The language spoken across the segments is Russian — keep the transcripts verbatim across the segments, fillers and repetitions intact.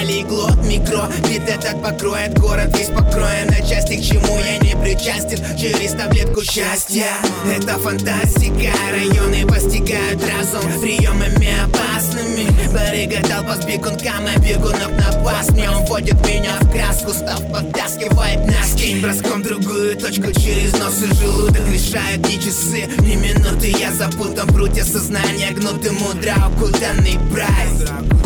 полиглот, микро. Бит этот покроет город весь покроем на части, к чему я не причастен. Через таблетку счастья. Это фантастика, районы постигают разум приемами опасными. Барыга толпа с бегунками, бегунок на пасме. Он вводит меня в краску, став подтаскивает носки. Броском другую точку через нос и желудок. Решают не часы, не минуты. Я запутан в пруте сознания, гнутым мудро укутанный прайс.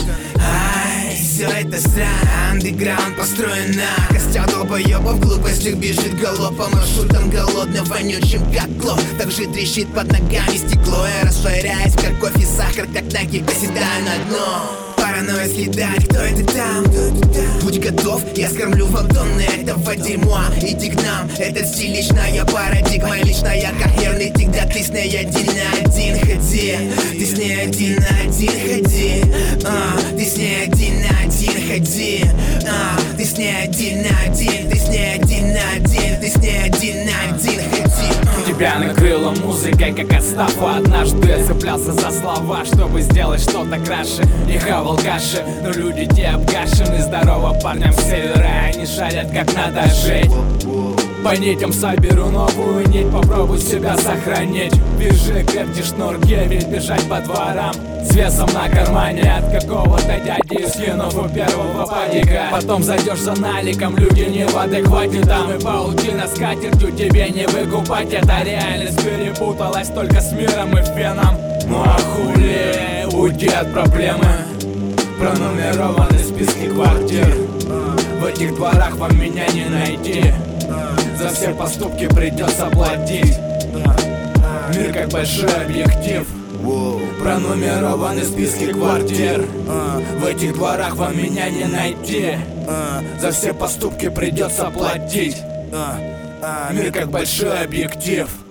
Ай, все это странно, андеграунд построен на костях долбоебов. Глупостях бежит галоп по маршрутам голодным, вонючим как клоп. Так же трещит под ногами стекло. Я растворяюсь как кофе, сахар, как ноги, поседаю на дно. Паранойя съедать, кто это там? Будь готов, я скормлю вам тонны этого дерьма. Иди к нам, этот стиль личная парадигма. Личная как нервный тик, да ты с ней один на один ходи. Ты с ней один на один ходи. а, Ты с ней один на один ходи. а, Ты с ней один на один. Ты с ней один на один. Ты с ней один на один ходи. Тебя накрыла музыкой, как отстава. Однажды цеплялся за слова, чтобы сделать что-то краше. Не хавал каши, но люди те обгашены. Здорово парням с севера, они шарят как надо жить. По нитям соберу новую нить, попробуй себя сохранить. Вяжи крепкий шнур, ведь бежать по дворам с весом на кармане от какого-то дяди, скинув у первого падика. Потом зайдешь за наликом, люди не в адеквате. Там и паутина скатертью, тебе не выкупать. Эта реальность перепуталась только с миром и феном. Ну а хули, уйди от проблемы. Пронумерованы списки квартир. В этих дворах вам меня не найти. За все поступки придется платить. Мир как большой объектив. Пронумерованы списки квартир. В этих дворах вам меня не найти. За все поступки придется платить. Мир как большой объектив.